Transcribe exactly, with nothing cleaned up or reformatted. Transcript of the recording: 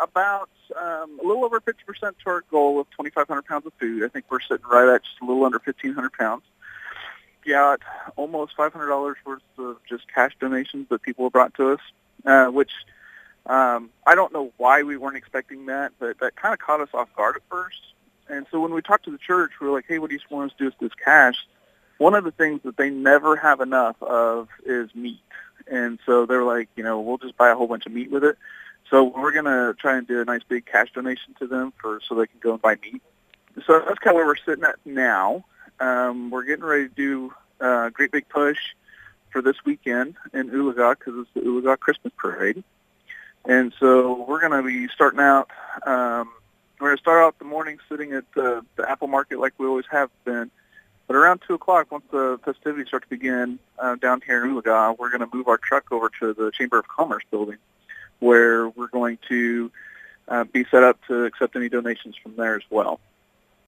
about um, a little over fifty percent to our goal of twenty-five hundred pounds of food. I think we're sitting right at just a little under fifteen hundred pounds. Got almost five hundred dollars worth of just cash donations that people have brought to us, uh, which um, I don't know why we weren't expecting that, but that kind of caught us off guard at first. And so when we talked to the church, we were like, hey, what do you want us to do with this cash? One of the things that they never have enough of is meat. And so they're like, you know, we'll just buy a whole bunch of meat with it. So we're going to try and do a nice big cash donation to them for so they can go and buy meat. So that's kind of where we're sitting at now. Um, we're getting ready to do a great big push for this weekend in Oologah because it's the Oologah Christmas Parade. And so we're going to be starting out, um, we're going to start out the morning sitting at the, the Apple Market like we always have been. But around two o'clock, once the festivities start to begin uh, down here in Oologah, we're going to move our truck over to the Chamber of Commerce building, where we're going to uh, be set up to accept any donations from there as well.